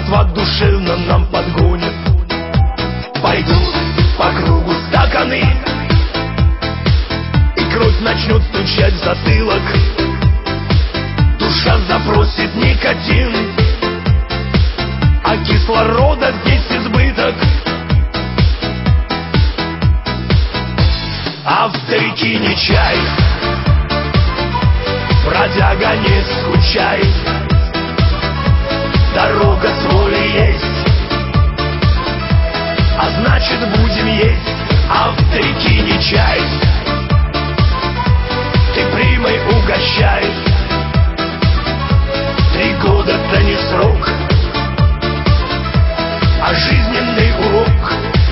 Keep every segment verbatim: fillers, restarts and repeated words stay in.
Жратва душевно нам подгонит. Пойдут по кругу стаканы, и кровь начнет стучать в затылок. Душа запросит никотин, а кислорода здесь избыток. А в старики не чай, бродяга, не скучай. Дорога с воли есть, а значит будем есть. А в старики не чай, ты примой угощай. Три года-то не срок, а жизненный урок.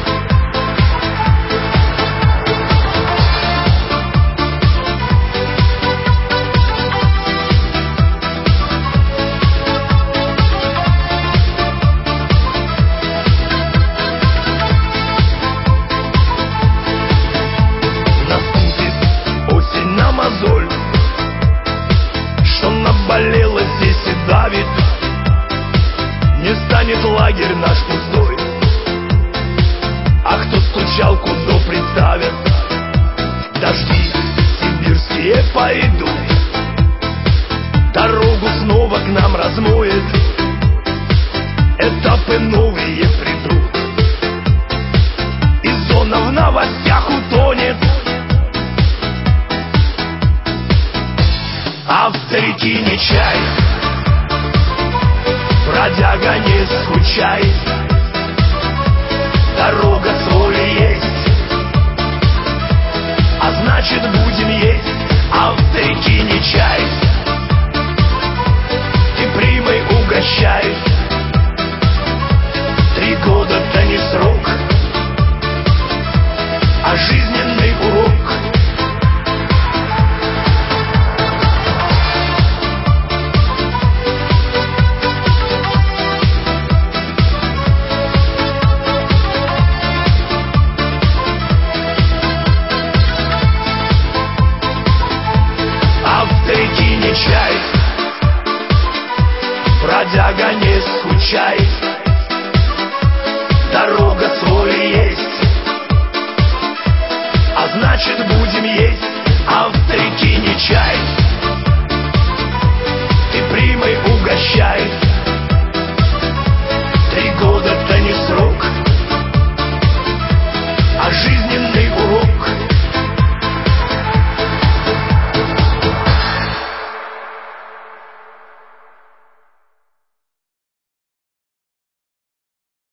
Мозоль, что наболело здесь и давит, не станет лагерь наш пустой. А кто стучал, куда представят, дожди сибирские пойдут. Дорогу снова к нам размоет, этапы новые придут, и зона в новостях утонет. А в старики не чай, бродяга, не скучай. Дорога с воли есть, а значит будем есть. А в старики не чай, ты примой угощай. Три года-то не срок, а жизненный урок. Чай, бродяга, не скучай. Дорога